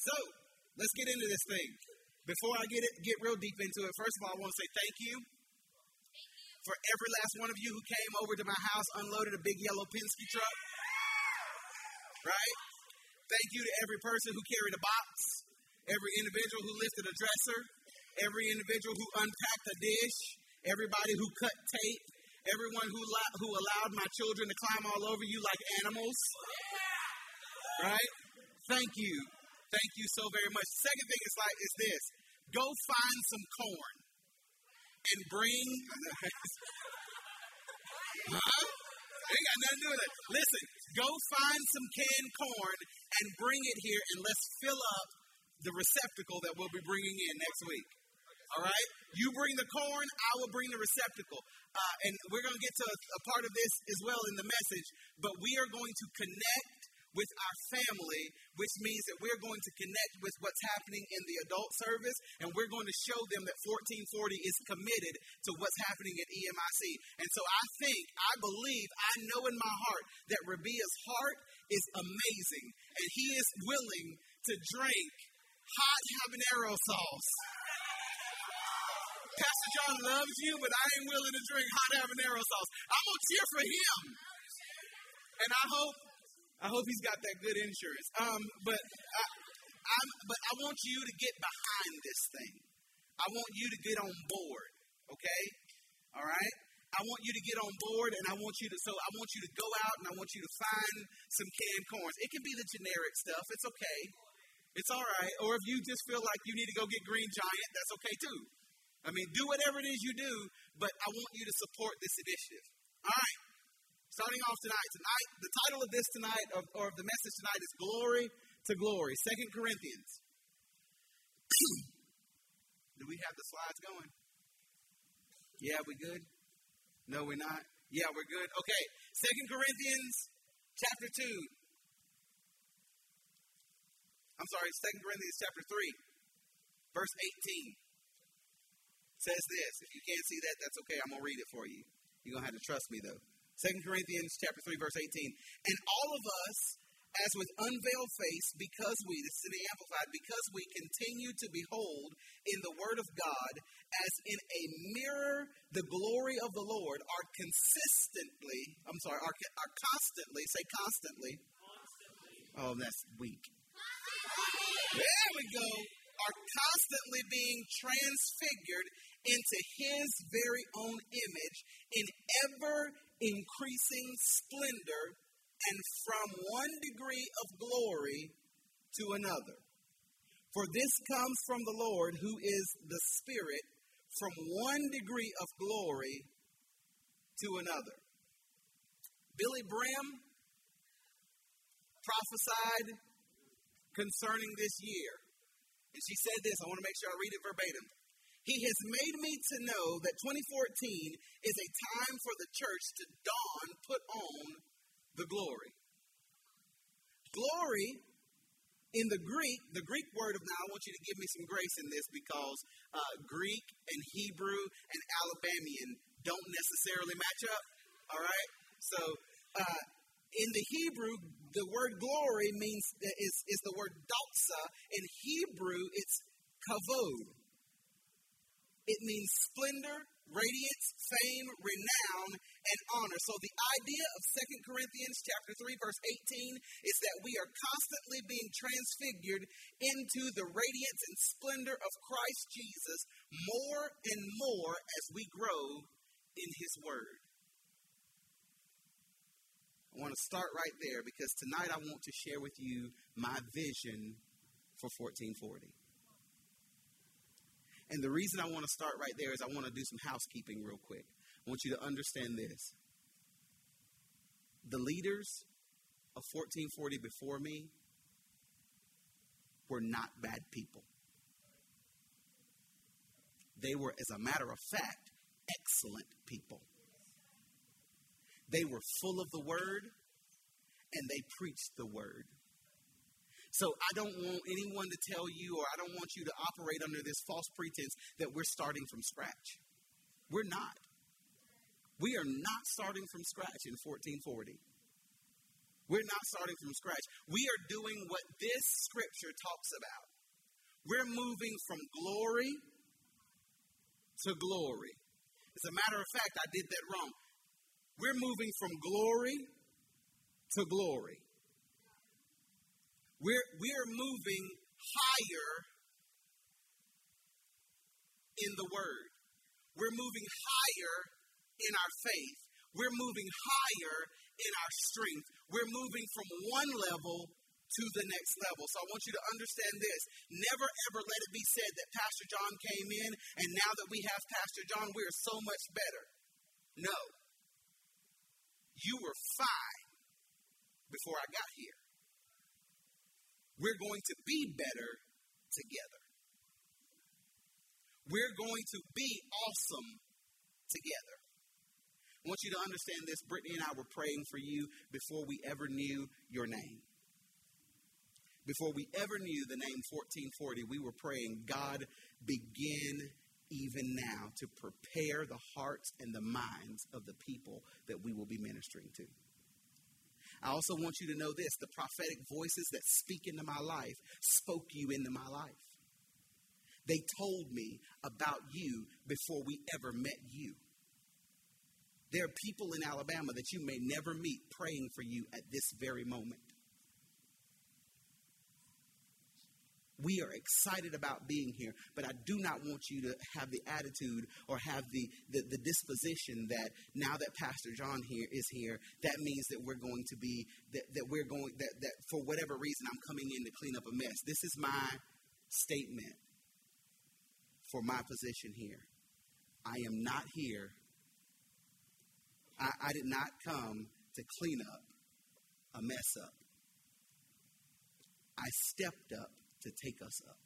So, let's get into this thing. Before I get real deep into it, first of all, I want to say thank you for every last one of you who came over to my house, unloaded a big yellow Penske truck. Right? Thank you to every person who carried a box, every individual who lifted a dresser, every individual who unpacked a dish, everybody who cut tape, everyone who allowed my children to climb all over you like animals. Right? Thank you. Thank you so very much. The second thing is this. Go find some corn and bring... Huh? Ain't got nothing to do with it. Listen, go find some canned corn and bring it here, and let's fill up the receptacle that we'll be bringing in next week. All right? You bring the corn, I will bring the receptacle. And we're going to get to a part of this as well in the message, but we are going to connect with our family, which means that we're going to connect with what's happening in the adult service, and we're going to show them that 1440 is committed to what's happening at EMIC. And so I believe, I know in my heart that Rabia's heart is amazing, and he is willing to drink hot habanero sauce. Pastor John loves you, but I ain't willing to drink hot habanero sauce. I'm going to cheer for him. And I hope he's got that good insurance. But I want you to get behind this thing. I want you to get on board, okay? All right? I want you to get on board, and I want you to go out and I want you to find some canned corns. It can be the generic stuff. It's okay. It's all right. Or if you just feel like you need to go get Green Giant, that's okay too. I mean, do whatever it is you do, but I want you to support this initiative. All right. Starting off tonight, the title of this tonight, or the message tonight, is Glory to Glory, 2 Corinthians. Do we have the slides going? Yeah, we good? No, we're not? Yeah, we're good. Okay, 2 Corinthians chapter 2. I'm sorry, 2 Corinthians chapter 3, verse 18. Says this. If you can't see that, that's okay. I'm going to read it for you. You're going to have to trust me, though. 2 Corinthians chapter 3, verse 18. And all of us, as with unveiled face, this is in the Amplified, because we continue to behold in the Word of God, as in a mirror, the glory of the Lord, are constantly, say constantly. Oh, that's weak. There we go. Are constantly being transfigured into His very own image in ever-increasing splendor and from one degree of glory to another. For this comes from the Lord, who is the Spirit, from one degree of glory to another. Billy Brim prophesied concerning this year. And she said this, I want to make sure I read it verbatim. He has made me to know that 2014 is a time for the church to put on the glory. Glory, in the Greek word of, now I want you to give me some grace in this, because Greek and Hebrew and Alabamian don't necessarily match up, all right? So, in the Hebrew, the word glory is the word doxa. In Hebrew, it's kavod. It means splendor, radiance, fame, renown, and honor. So the idea of 2 Corinthians chapter 3, verse 18 is that we are constantly being transfigured into the radiance and splendor of Christ Jesus more and more as we grow in His Word. I want to start right there, because tonight I want to share with you my vision for 1440. And the reason I want to start right there is I want to do some housekeeping real quick. I want you to understand this. The leaders of 1440 before me were not bad people. They were, as a matter of fact, excellent people. They were full of the Word, and they preached the Word. So I don't want anyone to tell you, or I don't want you to operate under this false pretense that we're starting from scratch. We're not. We are not starting from scratch in 1440. We're not starting from scratch. We are doing what this scripture talks about. We're moving from glory to glory. As a matter of fact, I did that wrong. We're moving from glory to glory. We're moving higher in the Word. We're moving higher in our faith. We're moving higher in our strength. We're moving from one level to the next level. So I want you to understand this. Never ever let it be said that Pastor John came in and now that we have Pastor John, we are so much better. No. You were fine before I got here. We're going to be better together. We're going to be awesome together. I want you to understand this. Brittany and I were praying for you before we ever knew your name. Before we ever knew the name 1440, we were praying, God, begin even now to prepare the hearts and the minds of the people that we will be ministering to. I also want you to know this. The prophetic voices that speak into my life spoke you into my life. They told me about you before we ever met you. There are people in Alabama that you may never meet praying for you at this very moment. We are excited about being here, but I do not want you to have the attitude or have the disposition that now that Pastor John here is here, that means that we're going to be, that for whatever reason I'm coming in to clean up a mess. This is my statement for my position here. I am not here. I did not come to clean up a mess up. I stepped up to take us up.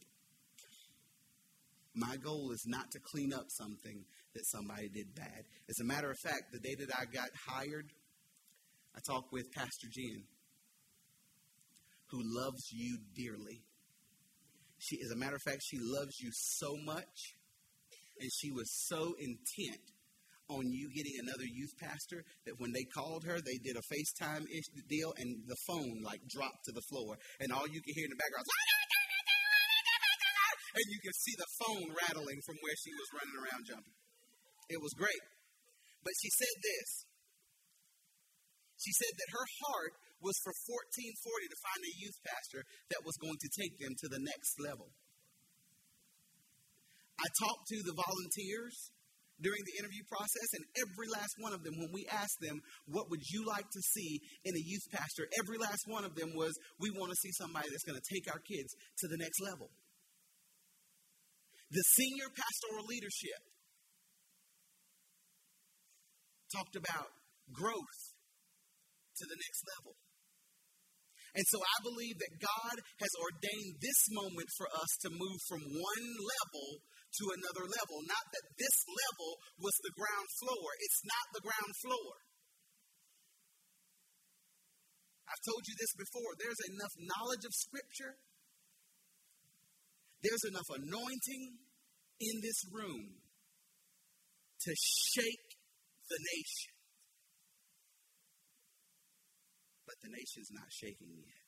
My goal is not to clean up something that somebody did bad. As a matter of fact, the day that I got hired, I talked with Pastor Jen, who loves you dearly. As a matter of fact, she loves you so much, and she was so intent on you getting another youth pastor that when they called her, they did a FaceTime deal, and the phone dropped to the floor, and all you can hear in the background is, and you can see the phone rattling from where she was running around jumping. It was great. But she said this. She said that her heart was for 1440 to find a youth pastor that was going to take them to the next level. I talked to the volunteers during the interview process, and every last one of them, when we asked them, what would you like to see in a youth pastor, every last one of them was, we want to see somebody that's going to take our kids to the next level. The senior pastoral leadership talked about growth to the next level. And so I believe that God has ordained this moment for us to move from one level to another level. Not that this level was the ground floor. It's not the ground floor. I've told you this before. There's enough knowledge of Scripture. There's enough anointing in this room to shake the nation. But the nation's not shaking yet.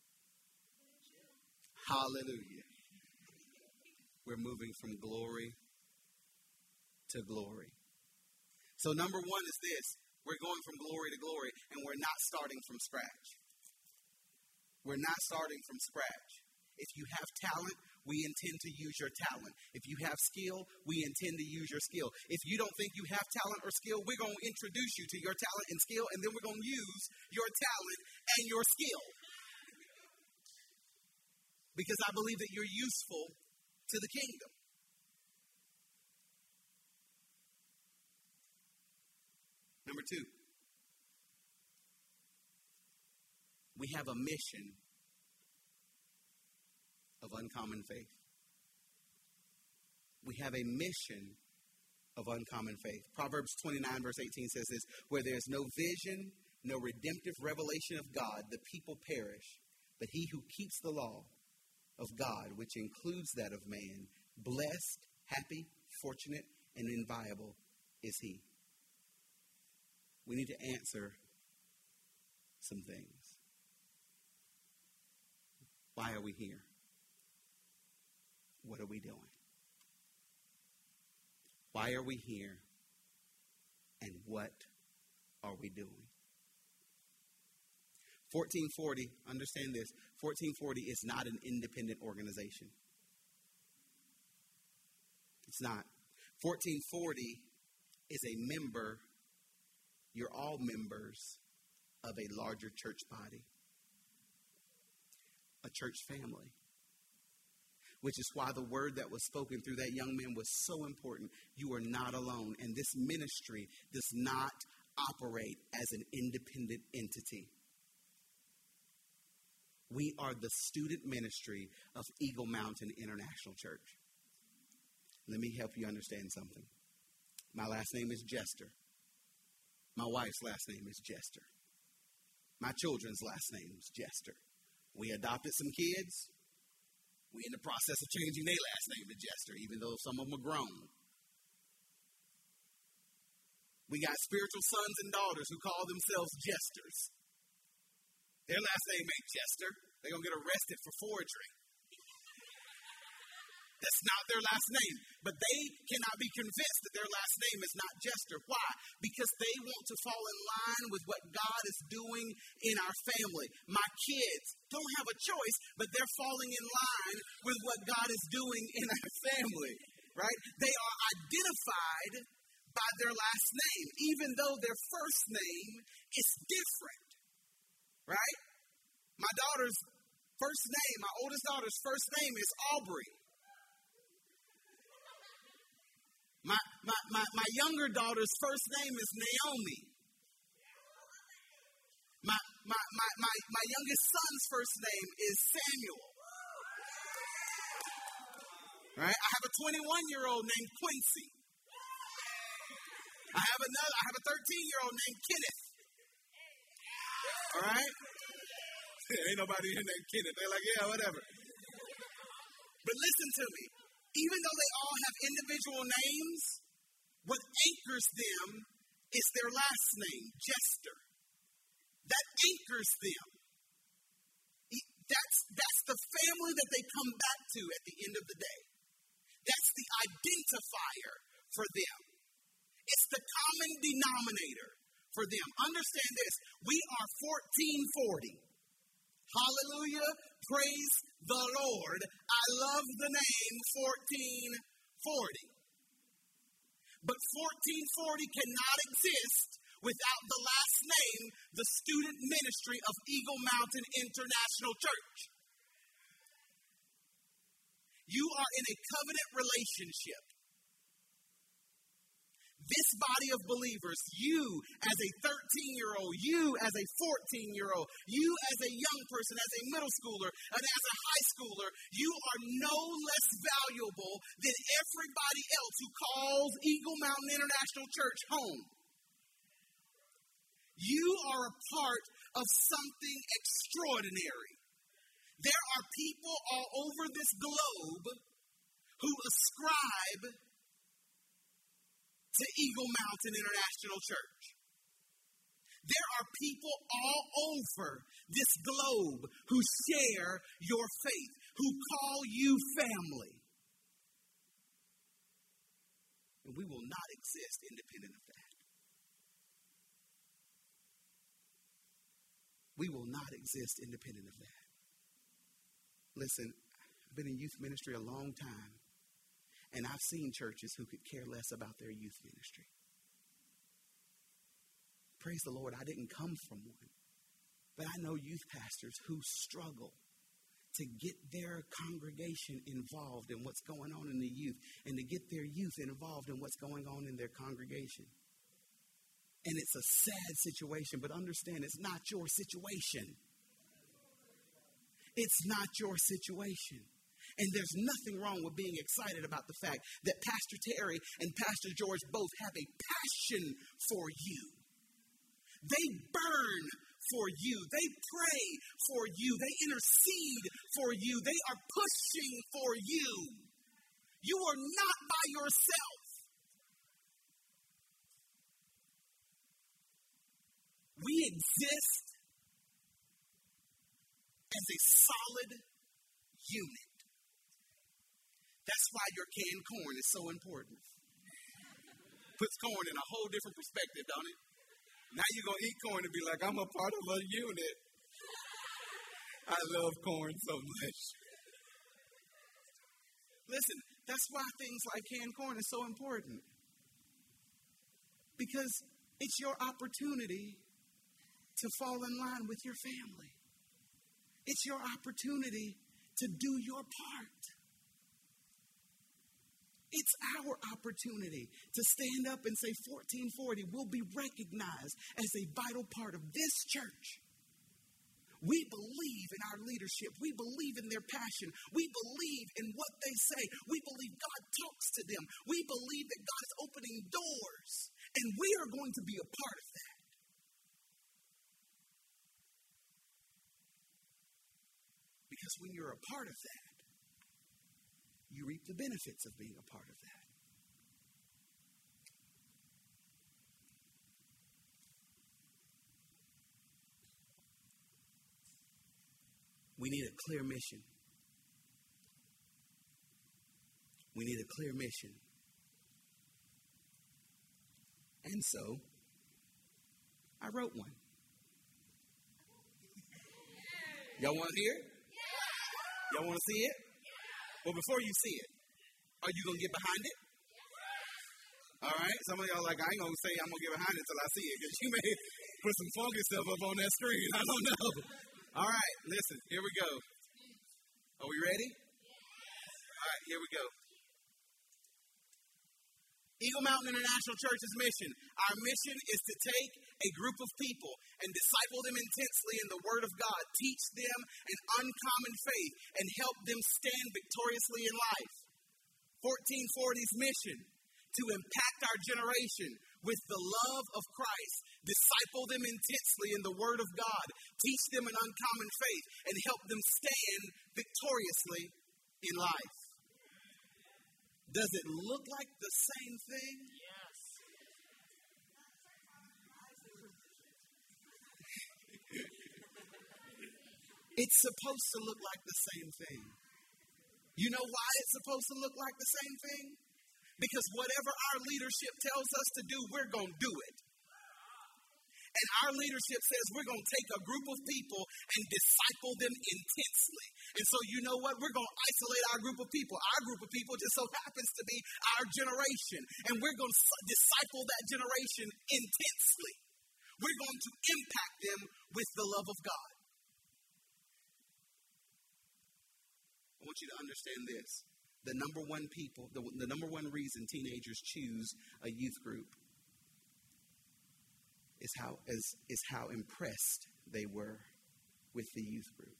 Hallelujah. We're moving from glory to glory. So number one is this. We're going from glory to glory, and we're not starting from scratch. We're not starting from scratch. If you have talent, we intend to use your talent. If you have skill, we intend to use your skill. If you don't think you have talent or skill, we're going to introduce you to your talent and skill, and then we're going to use your talent and your skill. Because I believe that you're useful to the kingdom. Number two, we have a mission of uncommon faith. We have a mission of uncommon faith. Proverbs 29 verse 18 says this, where there's no vision, no redemptive revelation of God, the people perish. But he who keeps the law of God, which includes that of man, blessed, happy, fortunate, and inviolable is he. We need to answer some things. Why are we here? What are we doing? Why are we here? And what are we doing? 1440, understand this, 1440 is not an independent organization. It's not. 1440 is a member, you're all members of a larger church body, a church family. Which is why the word that was spoken through that young man was so important. You are not alone. And this ministry does not operate as an independent entity. We are the student ministry of Eagle Mountain International Church. Let me help you understand something. My last name is Jester. My wife's last name is Jester. My children's last name is Jester. We adopted some kids. We're in the process of changing their last name to Jester, even though some of them are grown. We got spiritual sons and daughters who call themselves jesters. Their last name ain't Jester. They're going to get arrested for forgery. That's not their last name. But they cannot be convinced that their last name is not Jester. Why? Because they want to fall in line with what God is doing in our family. My kids don't have a choice, but they're falling in line with what God is doing in our family. Right? They are identified by their last name, even though their first name is different. Right? My daughter's first name, my oldest daughter's first name is Aubrey. My younger daughter's first name is Naomi. My youngest son's first name is Samuel. Right? I have a 21-year-old named Quincy. I have a 13-year-old named Kenneth. All right? Ain't nobody here named Kenneth. They're like, yeah, whatever. But listen to me. Even though they all have individual names, what anchors them is their last name, Jester. That anchors them. That's the family that they come back to at the end of the day. That's the identifier for them. It's the common denominator for them. Understand this. We are 1440. Hallelujah. Praise the Lord. I love the name 1440. But 1440 cannot exist without the last name, the student ministry of Eagle Mountain International Church. You are in a covenant relationship. This body of believers, you as a 13-year-old, you as a 14-year-old, you as a young person, as a middle schooler, and as a high schooler, you are no less valuable than everybody else who calls Eagle Mountain International Church home. You are a part of something extraordinary. There are people all over this globe who ascribe to Eagle Mountain International Church. There are people all over this globe who share your faith, who call you family. And we will not exist independent of that. We will not exist independent of that. Listen, I've been in youth ministry a long time. And I've seen churches who could care less about their youth ministry. Praise the Lord, I didn't come from one. But I know youth pastors who struggle to get their congregation involved in what's going on in the youth and to get their youth involved in what's going on in their congregation. And it's a sad situation, but understand it's not your situation. It's not your situation. And there's nothing wrong with being excited about the fact that Pastor Terry and Pastor George both have a passion for you. They burn for you. They pray for you. They intercede for you. They are pushing for you. You are not by yourself. We exist as a solid unit. That's why your canned corn is so important. Puts corn in a whole different perspective, don't it? Now you're going to eat corn and be like, I'm a part of a unit. I love corn so much. Listen, that's why things like canned corn is so important. Because it's your opportunity to fall in line with your family. It's your opportunity to do your part. It's our opportunity to stand up and say 1440 will be recognized as a vital part of this church. We believe in our leadership. We believe in their passion. We believe in what they say. We believe God talks to them. We believe that God is opening doors. And we are going to be a part of that. Because when you're a part of that, you reap the benefits of being a part of that. We need a clear mission. We need a clear mission. And so, I wrote one. Y'all want to hear it? Y'all want to see it? Well, before you see it, are you going to get behind it? All right? Some of y'all are like, I ain't going to say I'm going to get behind it until I see it, because you may put some funky stuff up on that screen. I don't know. All right, listen, here we go. Are we ready? All right, here we go. Eagle Mountain International Church's mission. Our mission is to take a group of people and disciple them intensely in the Word of God, teach them an uncommon faith, and help them stand victoriously in life. 1440's mission, to impact our generation with the love of Christ, disciple them intensely in the Word of God, teach them an uncommon faith, and help them stand victoriously in life. Does it look like the same thing? Yes. It's supposed to look like the same thing. You know why it's supposed to look like the same thing? Because whatever our leadership tells us to do, we're going to do it. And our leadership says we're going to take a group of people and disciple them intensely. And so you know what? We're going to isolate our group of people. Our group of people just so happens to be our generation. And we're going to disciple that generation intensely. We're going to impact them with the love of God. I want you to understand this. The number one reason teenagers choose a youth group is how impressed they were with the youth group.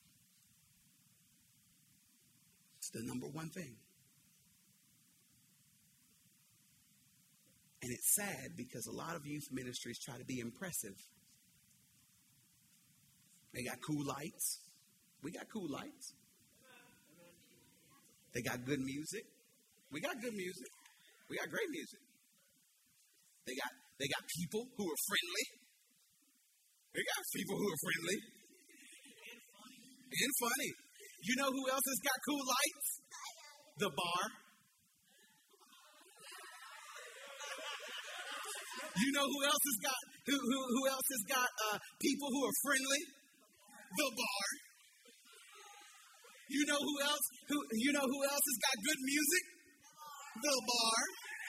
It's the number one thing. And it's sad because a lot of youth ministries try to be impressive. They got cool lights. We got cool lights. They got good music. We got good music. We got great music. They got people who are friendly. They got people who are friendly. And funny. You know who else has got cool lights? The bar. You know who else has got who else has got people who are friendly? The bar. You know who else has got good music? The bar.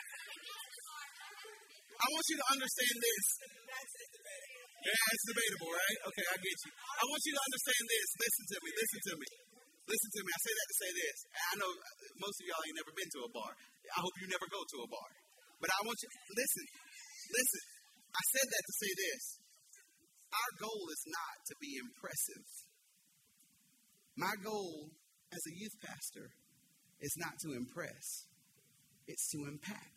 I want you to understand this. Yeah, it's debatable, right? Okay, I get you. I want you to understand this. Listen to me. I say that to say this. I know most of y'all ain't never been to a bar. I hope you never go to a bar. But I want you, listen. I said that to say this. Our goal is not to be impressive. My goal as a youth pastor is not to impress. It's to impact.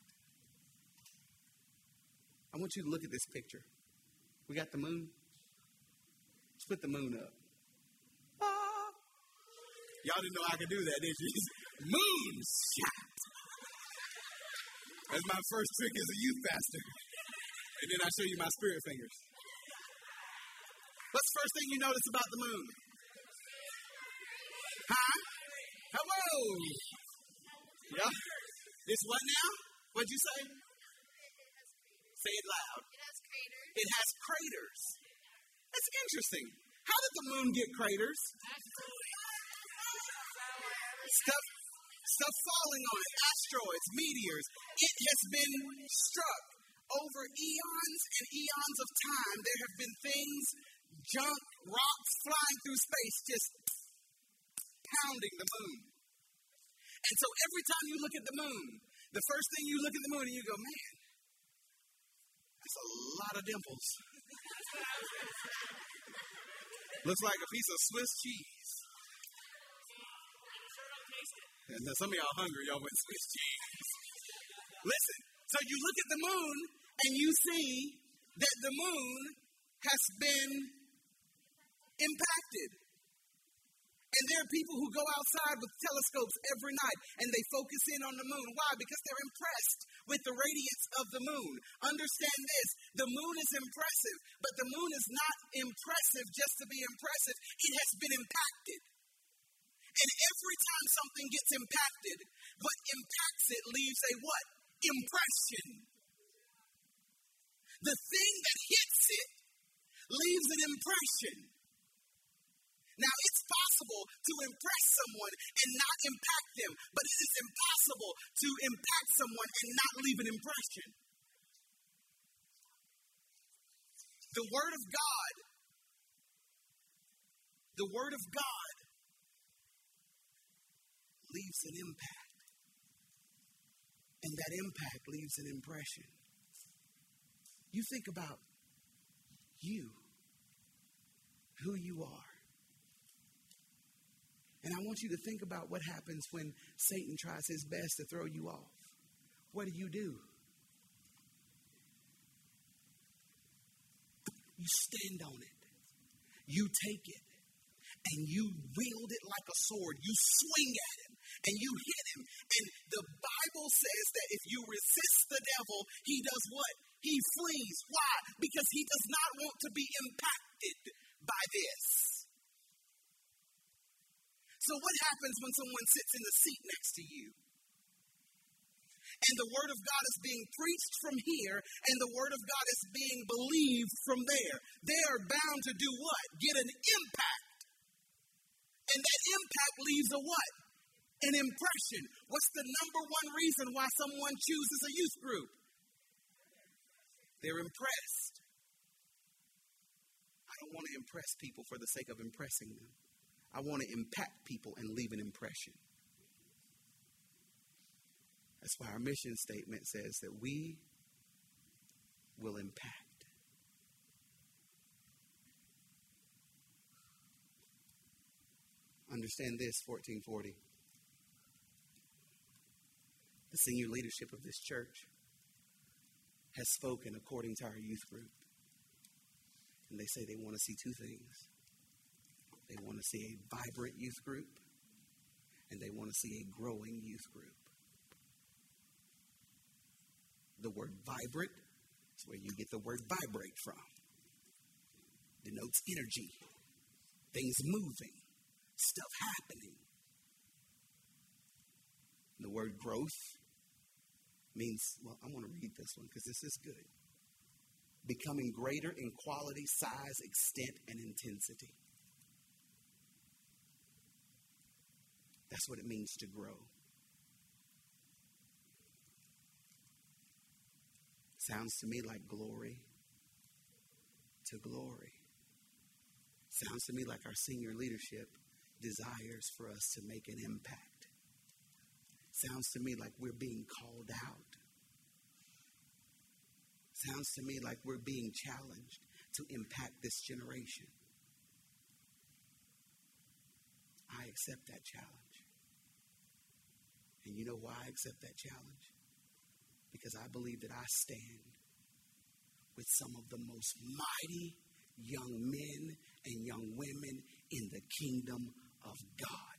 I want you to look at this picture. We got the moon. Let's put the moon up. Ah. Y'all didn't know I could do that, did you? Moon shot. That's my first trick as a youth pastor. And then I show you my spirit fingers. What's the first thing you notice about the moon? Huh? Hello. Yeah. It's what now? What'd you say? Say it loud. It has craters. It has craters. That's interesting. How did the moon get craters? Stuff falling on it, asteroids, meteors. It has been struck over eons and eons of time. There have been things, junk, rocks flying through space, just pounding the moon. And so every time you look at the moon, the first thing you look at the moon and you go, man, that's a lot of dimples. Looks like a piece of Swiss cheese. And some of y'all hungry, y'all went Swiss cheese. Listen, so you look at the moon and you see that the moon has been impacted. And there are people who go outside with telescopes every night and they focus in on the moon. Why? Because they're impressed with the radiance of the moon. Understand this, the moon is impressive, but the moon is not impressive just to be impressive. It has been impacted. And every time something gets impacted, what impacts it leaves a what? Impression. The thing that hits it leaves an impression. Now, it's possible to impress someone and not impact them, but it is impossible to impact someone and not leave an impression. The Word of God leaves an impact. And that impact leaves an impression. You think about you, who you are. And I want you to think about what happens when Satan tries his best to throw you off. What do? You stand on it. You take it. And you wield it like a sword. You swing at him. And you hit him. And the Bible says that if you resist the devil, he does what? He flees. Why? Because he does not want to be impacted by this. So what happens when someone sits in the seat next to you? And the Word of God is being preached from here, and the Word of God is being believed from there. They are bound to do what? Get an impact. And that impact leaves a what? An impression. What's the number one reason why someone chooses a youth group? They're impressed. I don't want to impress people for the sake of impressing them. I want to impact people and leave an impression. That's why our mission statement says that we will impact. Understand this, 1440. The senior leadership of this church has spoken according to our youth group. And they say they want to see two things. They want to see a vibrant youth group, and they want to see a growing youth group. The word vibrant is where you get the word vibrate from. Denotes energy, things moving, stuff happening. The word growth means, well, I want to read this one because this is good. Becoming greater in quality, size, extent, and intensity. That's what it means to grow. Sounds to me like glory to glory. Sounds to me like our senior leadership desires for us to make an impact. Sounds to me like we're being called out. Sounds to me like we're being challenged to impact this generation. I accept that challenge. And you know why I accept that challenge? Because I believe that I stand with some of the most mighty young men and young women in the kingdom of God.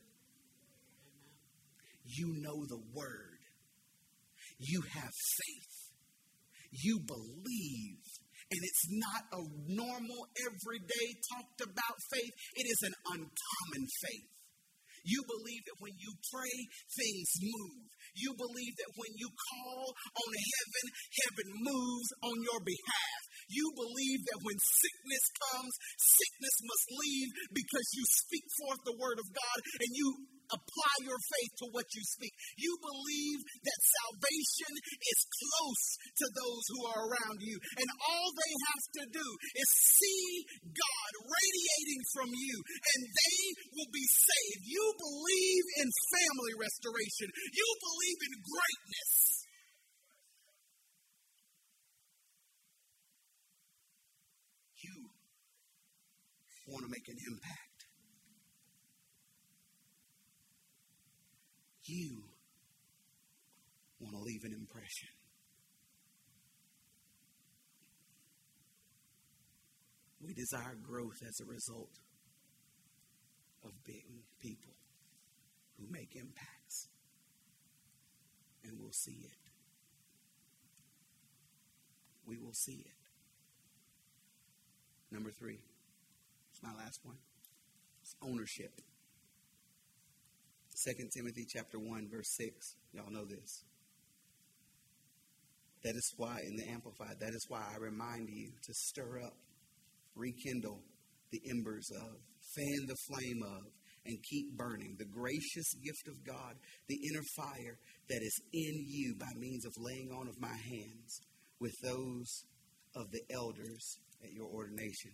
You know the word. You have faith. You believe. And it's not a normal, everyday talked about faith. It is an uncommon faith. You believe that when you pray, things move. You believe that when you call on heaven, heaven moves on your behalf. You believe that when sickness comes, sickness must leave because you speak forth the word of God and you apply your faith to what you speak. You believe that salvation is close to those who are around you. And all they have to do is see God radiating from you and they will be saved. You believe in family restoration. You believe in greatness. You want to make an impact. You want to leave an impression. We desire growth as a result of being people who make impacts. And we'll see it. We will see it. Number 3. It's my last one. It's ownership. 2 Timothy chapter 1, verse 6. Y'all know this. That is why, in the Amplified, that is why I remind you to stir up, rekindle the embers of, fan the flame of, and keep burning the gracious gift of God, the inner fire that is in you by means of laying on of my hands with those of the elders at your ordination.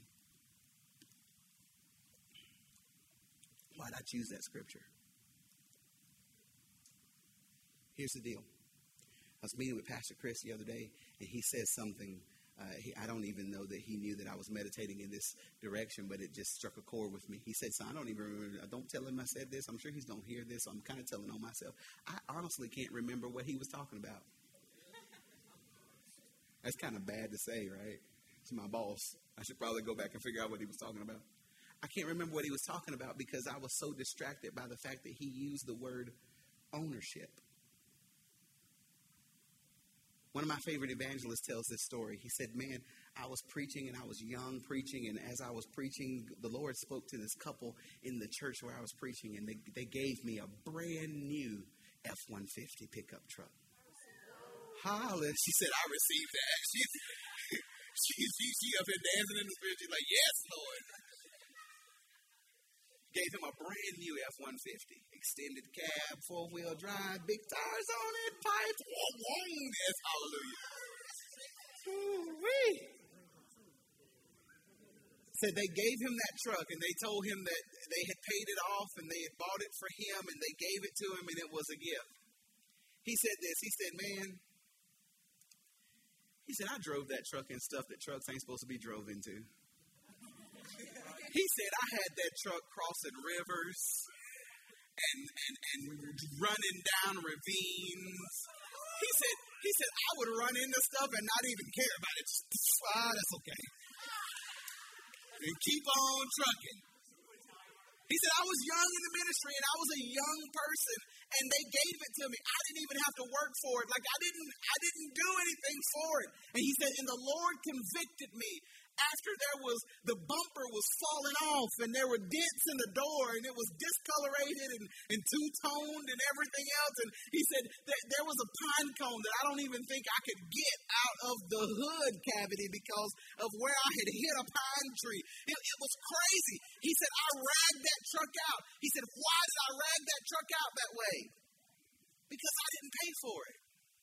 Why did I choose that scripture? Here's the deal. I was meeting with Pastor Chris the other day, and he said something. I don't even know that he knew that I was meditating in this direction, but it just struck a chord with me. He said, so I don't even remember. Don't tell him I said this. I'm sure he's going to hear this. So I'm kind of telling on myself. I honestly can't remember what he was talking about. That's kind of bad to say, right? It's my boss. I should probably go back and figure out what he was talking about. I can't remember what he was talking about because I was so distracted by the fact that he used the word ownership. One of my favorite evangelists tells this story. He said, man, I was preaching and I was young preaching. And as I was preaching, the Lord spoke to this couple in the church where I was preaching. And they gave me a brand new F-150 pickup truck. Hallelujah. She said, I received that. She up here dancing in the spirit. She's like, yes, Lord. Gave him a brand new F-150. Extended cab, 4-wheel drive, big tires on it, pipes. Yes, hallelujah. Ooh-wee. Said they gave him that truck and they told him that they had paid it off and they had bought it for him and they gave it to him and it was a gift. He said this. He said, man, he said, I drove that truck in stuff that trucks ain't supposed to be drove into. He said, I had that truck crossing rivers and running down ravines. He said, I would run into stuff and not even care about it. That's okay. And keep on trucking. He said, I was young in the ministry and I was a young person and they gave it to me. I didn't even have to work for it. Like I didn't do anything for it. And he said, and the Lord convicted me after the bumper was falling off and there were dents in the door and it was discolorated and two-toned and everything else. And he said there was a pine cone that I don't even think I could get out of the hood cavity because of where I had hit a pine tree. It was crazy. He said, I ragged that truck out. He said, why did I rag that truck out that way? Because I didn't pay for it.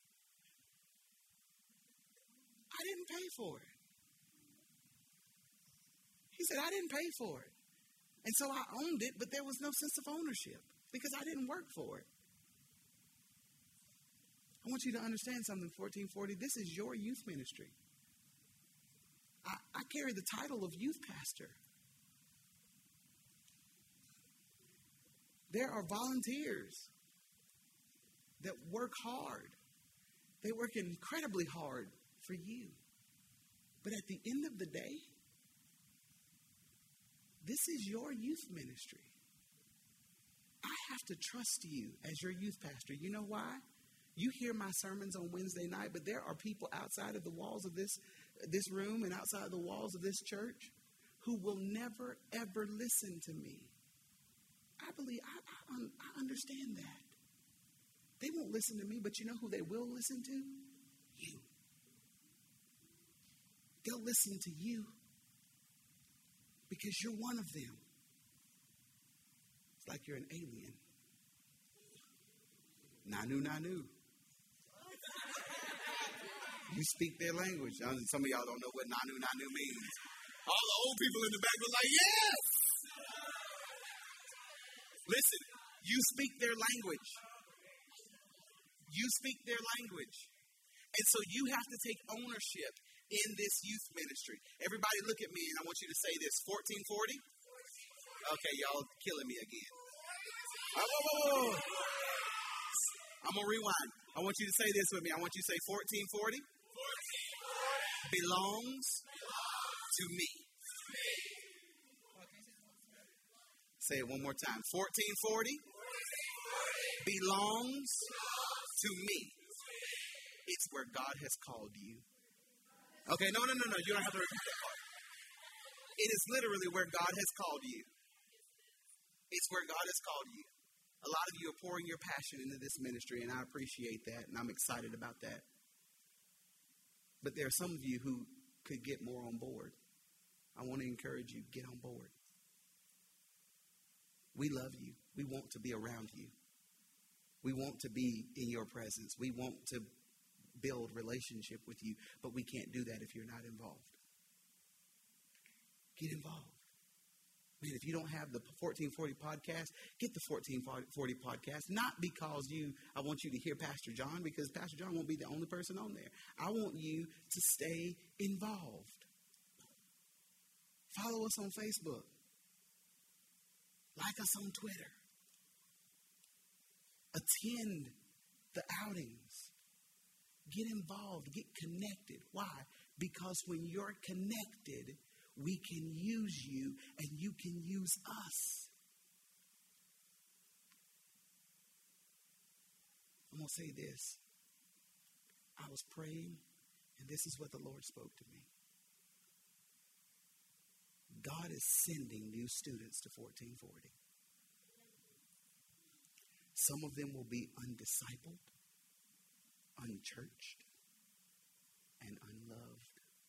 I didn't pay for it. He said, I didn't pay for it. And so I owned it, but there was no sense of ownership because I didn't work for it. I want you to understand something, 1440. This is your youth ministry. I carry the title of youth pastor. There are volunteers that work hard. They work incredibly hard for you. But at the end of the day, this is your youth ministry. I have to trust you as your youth pastor. You know why? You hear my sermons on Wednesday night, but there are people outside of the walls of this room and outside of the walls of this church who will never, ever listen to me I believe, I understand that. They won't listen to me, but you know who they will listen to? You. They'll listen to you because you're one of them. It's like you're an alien. Nanu, nanu. You speak their language. Some of y'all don't know what nanu, nanu means. All the old people in the back were like, yes! Listen, you speak their language. You speak their language. And so you have to take ownership in this youth ministry. Everybody look at me and I want you to say this. 1440? Okay, y'all killing me again. Whoa. I'm going to rewind. I want you to say this with me. I want you to say 1440 belongs to me. Say it one more time. 1440 belongs to me. It's where God has called you. Okay, no. You don't have to repeat that part. It is literally where God has called you. It's where God has called you. A lot of you are pouring your passion into this ministry, and I appreciate that, and I'm excited about that. But there are some of you who could get more on board. I want to encourage you, get on board. We love you. We want to be around you. We want to be in your presence. We want to build relationship with you, but we can't do that if you're not involved. Get involved. Man, if you don't have the 1440 podcast, get the 1440 podcast. Not because I want you to hear Pastor John, because Pastor John won't be the only person on there. I want you to stay involved. Follow us on Facebook. Like us on Twitter. Attend the outings. Get involved. Get connected. Why? Because when you're connected, we can use you and you can use us. I'm going to say this. I was praying, and this is what the Lord spoke to me. God is sending new students to 1440. Some of them will be undiscipled, unchurched, and unloved.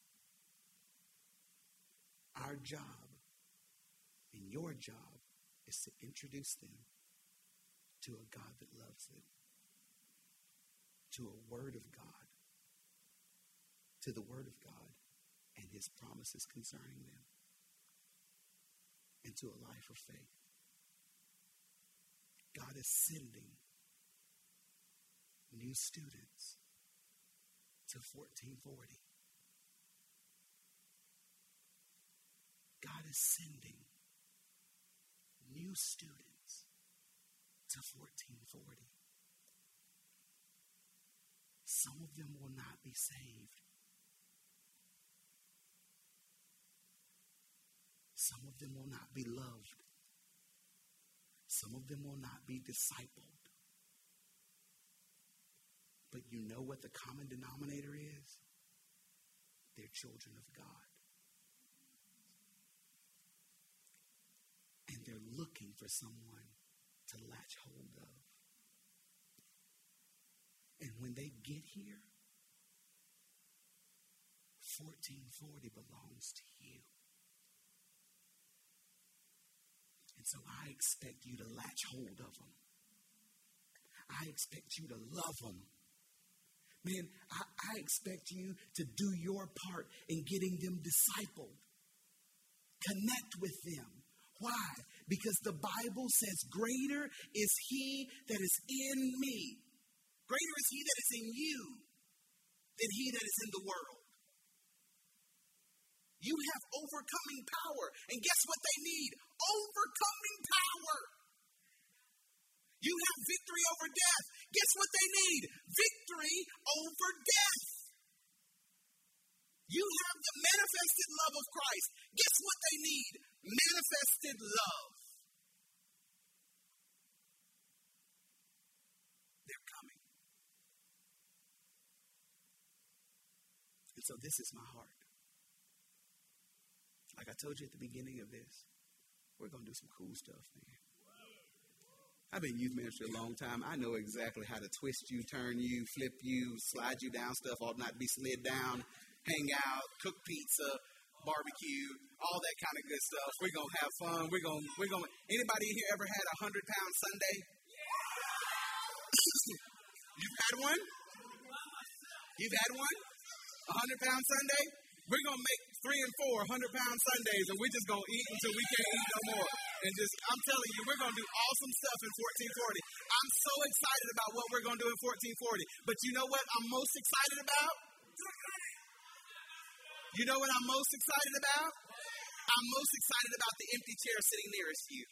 Our job and your job is to introduce them to a God that loves them, to a Word of God, to the Word of God and His promises concerning them, and to a life of faith. God is sending new students to 1440. God is sending new students to 1440. Some of them will not be saved. Some of them will not be loved. Some of them will not be discipled. But you know what the common denominator is? They're children of God. And they're looking for someone to latch hold of. And when they get here, 1440 belongs to you. And so I expect you to latch hold of them. I expect you to love them. Man, I expect you to do your part in getting them discipled. Connect with them. Why? Because the Bible says, greater is He that is in me. Greater is He that is in you than he that is in the world. You have overcoming power. And guess what they need? Overcoming power. You have victory over death. Guess what they need? Victory over death. You have the manifested love of Christ. Guess what they need? Manifested love. They're coming. And so this is my heart. Like I told you at the beginning of this, we're going to do some cool stuff, man. I've been in youth ministry a long time. I know exactly how to twist you, turn you, flip you, slide you down stuff, ought not be slid down, hang out, cook pizza, barbecue, all that kind of good stuff. We're going to have fun. Anybody here ever had a 100-pound Sunday? You've had one? You've had one? A 100-pound Sunday? We're going to make 3 and 4 100-pound Sundays, and we're just going to eat until we can't eat no more. And I'm telling you, we're going to do awesome stuff in 1440. I'm so excited about what we're going to do in 1440. But you know what I'm most excited about? You know what I'm most excited about? I'm most excited about the empty chair sitting nearest you.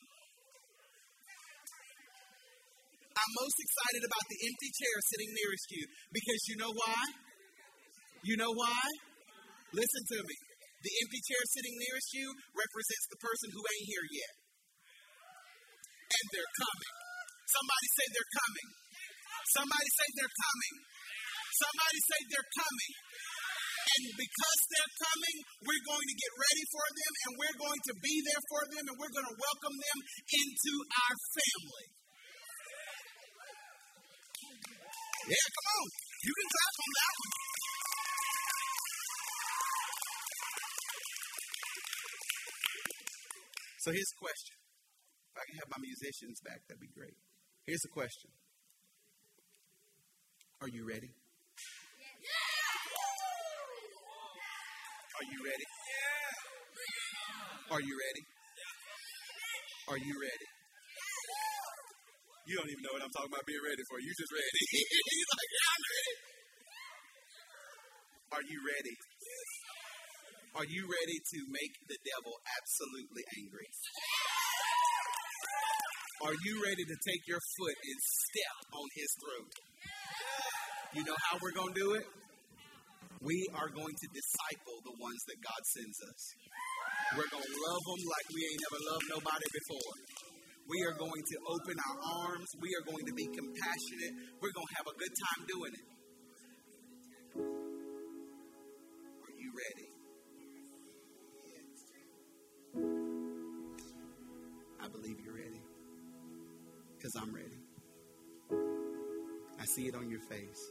I'm most excited about the empty chair sitting nearest you. Because you know why? You know why? Listen to me. The empty chair sitting nearest you represents the person who ain't here yet. And they're coming. Somebody say they're coming. Somebody say they're coming. Somebody say they're coming. And because they're coming, we're going to get ready for them, and we're going to be there for them, and we're going to welcome them into our family. Yeah, come on. You can clap on that one. So here's the question. If I can have my musicians back, that'd be great. Here's the question. Are you ready? Are you ready? Are you ready? Are you ready? You don't even know what I'm talking about being ready for. You just ready. You're like, yeah, I'm ready. Are you ready? Are you ready to make the devil absolutely angry? Are you ready to take your foot and step on his throat? You know how we're going to do it? We are going to disciple the ones that God sends us. We're going to love them like we ain't never loved nobody before. We are going to open our arms. We are going to be compassionate. We're going to have a good time doing it. Are you ready? I believe you're ready. Because I'm ready. I see it on your face.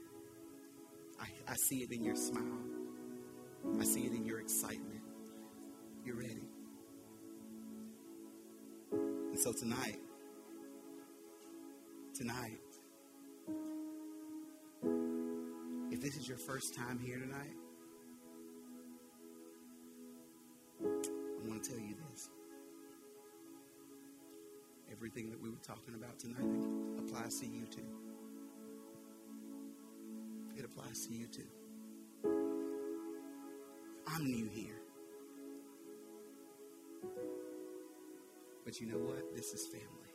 I see it in your smile. I see it in your excitement. You're ready. And so tonight, if this is your first time here tonight, I want to tell you this. Everything that we were talking about tonight applies to you too. It applies to you too. I'm new here. But you know what? This is family.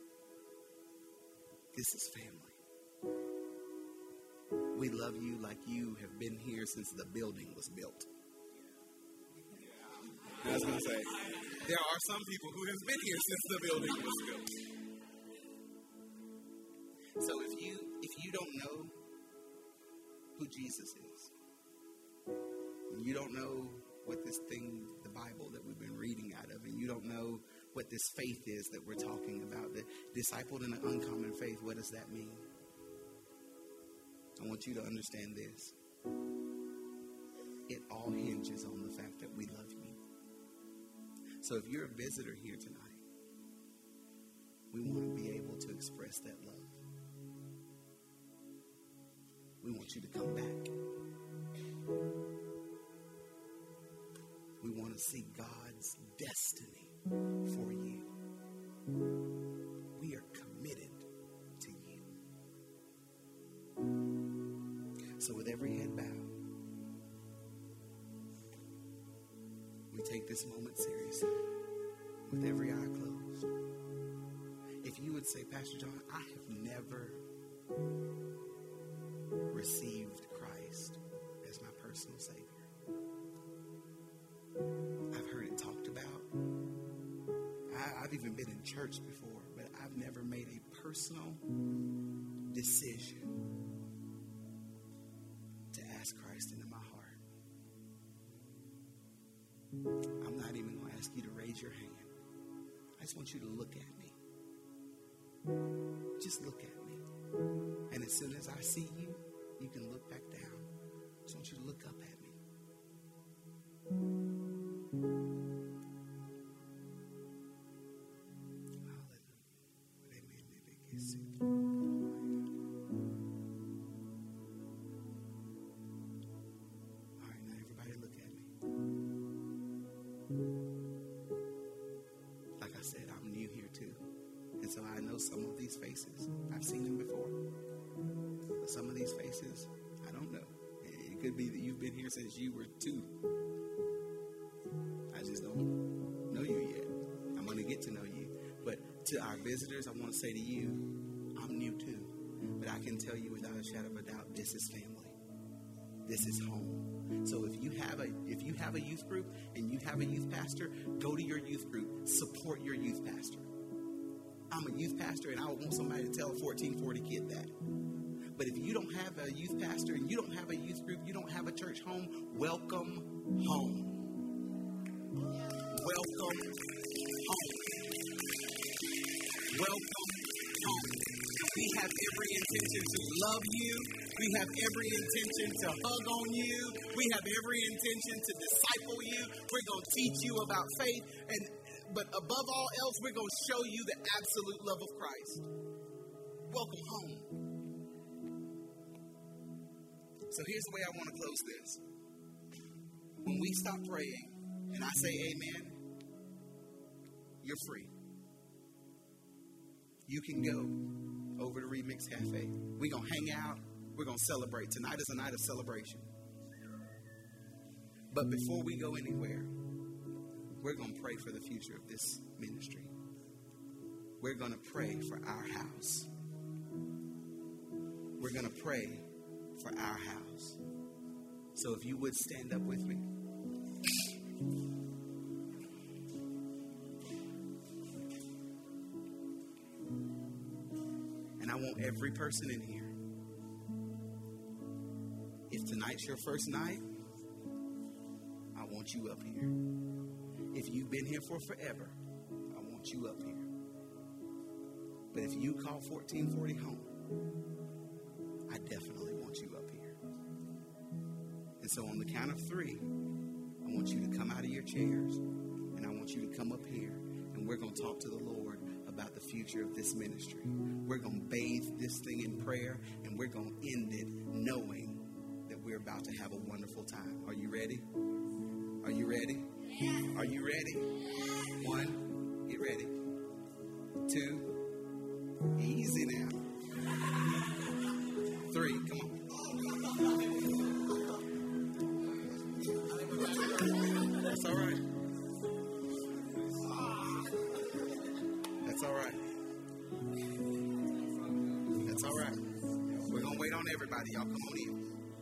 This is family. We love you like you have been here since the building was built. I was going to say, there are some people who have been here since the building was built. So if you don't know who Jesus is, and you don't know what this thing, the Bible that we've been reading out of, and you don't know what this faith is that we're talking about, the discipled in an uncommon faith, what does that mean? I want you to understand this. It all hinges on the fact that we love you. So if you're a visitor here tonight, we want to be able to express that love. We want you to come back. We want to see God's destiny for you. We are committed to you. So with every head bowed, we take this moment seriously. With every eye closed. If you would say, Pastor John, I have never received Christ as my personal Savior. I've heard it talked about. I've even been in church before, but I've never made a personal decision to ask Christ into my heart. I'm not even going to ask you to raise your hand. I just want you to look at me. Just look at me. And as soon as I see you, you can look back down. So I want you to look up at me. So I know some of these faces. I've seen them before. But some of these faces, I don't know. It could be that you've been here since you were 2. I just don't know you yet. I'm going to get to know you. But to our visitors, I want to say to you, I'm new too. But I can tell you without a shadow of a doubt, this is family. This is home. So if you have a youth group and you have a youth pastor, go to your youth group. Support your youth pastor. I'm a youth pastor, and I would want somebody to tell a 1440 kid that. But if you don't have a youth pastor and you don't have a youth group, you don't have a church home, welcome home. Welcome home. Welcome home. We have every intention to love you. We have every intention to hug on you. We have every intention to disciple you. We're going to teach you about faith. But above all else, we're going to show you the absolute love of Christ. Welcome home. So here's the way I want to close this. When we stop praying and I say amen, you're free. You can go over to Remix Cafe. We're going to hang out. We're going to celebrate. Tonight is a night of celebration. But before we go anywhere, we're going to pray for the future of this ministry. We're going to pray for our house. We're going to pray for our house. So if you would stand up with me. And I want every person in here. If tonight's your first night, I want you up here. If you've been here for forever, I want you up here. But if you call 1440 home, I definitely want you up here. And so on the count of 3, I want you to come out of your chairs and I want you to come up here and we're going to talk to the Lord about the future of this ministry. We're going to bathe this thing in prayer and we're going to end it knowing that we're about to have a wonderful time. Are you ready? Are you ready? Are you ready? 1, get ready. 2, easy now. 3, come on. That's all right. That's all right. That's all right. We're going to wait on everybody. Y'all come on in.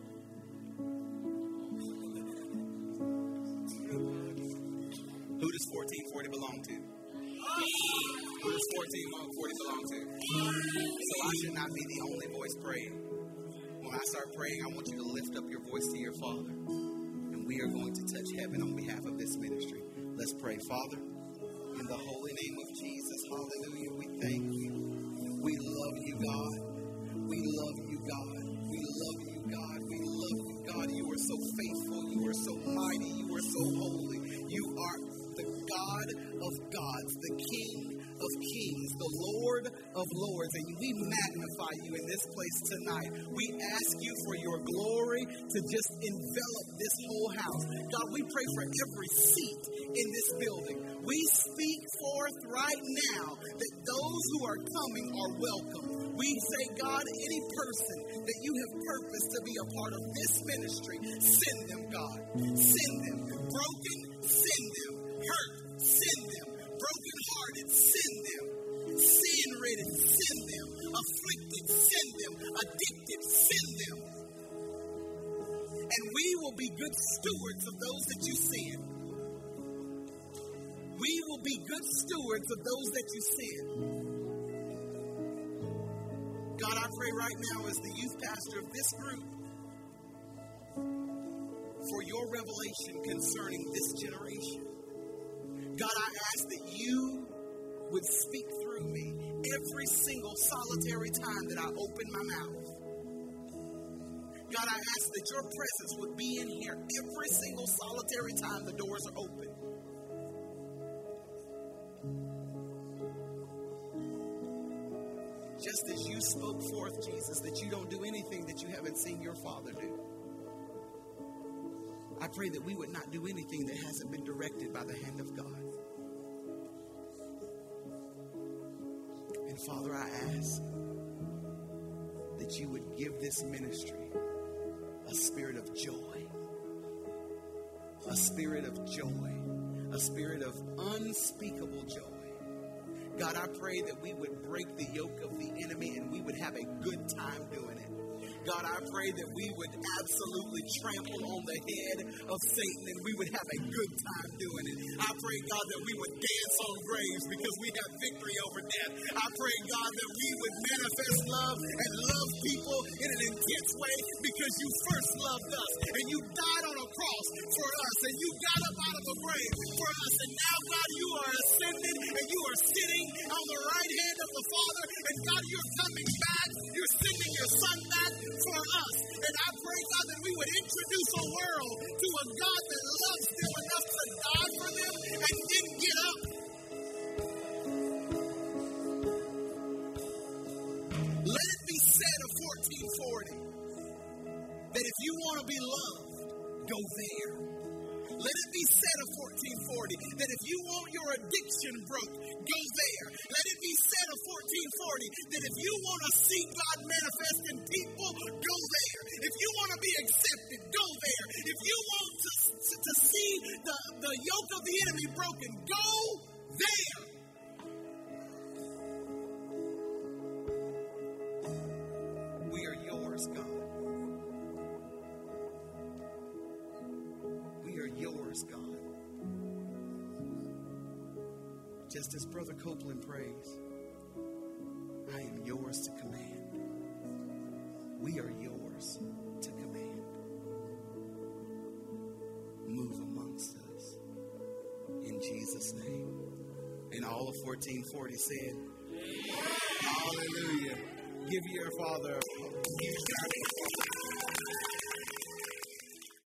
Who does 1440 belong to? Who does 1440 belong to? So I should not be the only voice praying. When I start praying, I want you to lift up your voice to your Father. And we are going to touch heaven on behalf of this ministry. Let's pray. Father, in the holy name of Jesus, hallelujah, we thank you. We love you, God. We love you, God. We love you, God. We love you, God. You are so faithful. You are so mighty. You are so holy. You are the God of gods, the King of kings, the Lord of lords, and we magnify you in this place tonight. We ask you for your glory to just envelop this whole house. God, we pray for every seat in this building. We speak forth right now that those who are coming are welcome. We say, God, any person that you have purposed to be a part of this ministry, send them, God. Send them. Broken, send them. Hurt, send them. Brokenhearted, send them. Sin-ridden, send them. Afflicted, send them. Addicted, send them. And we will be good stewards of those that you send. We will be good stewards of those that you send. God, I pray right now as the youth pastor of this group for your revelation concerning this generation. God, I ask that you would speak through me every single solitary time that I open my mouth. God, I ask that your presence would be in here every single solitary time the doors are open. Just as you spoke forth, Jesus, that you don't do anything that you haven't seen your Father do. I pray that we would not do anything that hasn't been directed by the hand of God. And Father, I ask that you would give this ministry a spirit of joy, a spirit of joy, a spirit of unspeakable joy. God, I pray that we would break the yoke of the enemy and we would have a good time doing it. God, I pray that we would absolutely trample on the head of Satan and we would have a good time doing it. I pray, God, that we would dance on graves because we have victory over death. I pray, God, that we would manifest love and love people in an intense way because you first loved us and you died on a cross for us and you got up out of the grave for us. And now, God, you are ascended and you are sitting on the right hand of the Father. And God, you're coming back. You're sending your Son back for us. And I pray, God, that we would introduce a world to a God that loves them enough to die for them and then get up. Let it be said of 1440 that if you want to be loved, go there. Let it be said of 1440 that if you want your addiction broke, go there. Let it be said of 1440 that if you want to see God manifest in people, go there. If you want to be accepted, go there. If you want to see the yoke of the enemy broken, go there. We are yours, God. Yours, God. Just as Brother Copeland prays, I am yours to command. We are yours to command. Move amongst us. In Jesus' name. And all of 1440 said, Hallelujah. Give your Father a huge round of applause.